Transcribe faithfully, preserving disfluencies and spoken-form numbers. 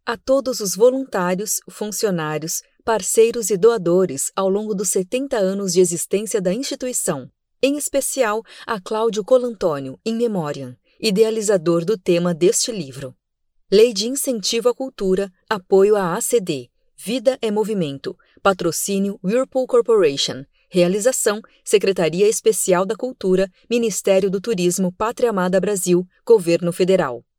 A todos os voluntários, funcionários, parceiros e doadores ao longo dos setenta anos de existência da instituição, em especial a Cláudio Colantônio, in memoriam, idealizador do tema deste livro. Lei de Incentivo à Cultura, apoio à A C D, Vida é Movimento, patrocínio Whirlpool Corporation, realização Secretaria Especial da Cultura, Ministério do Turismo, Pátria Amada Brasil, Governo Federal.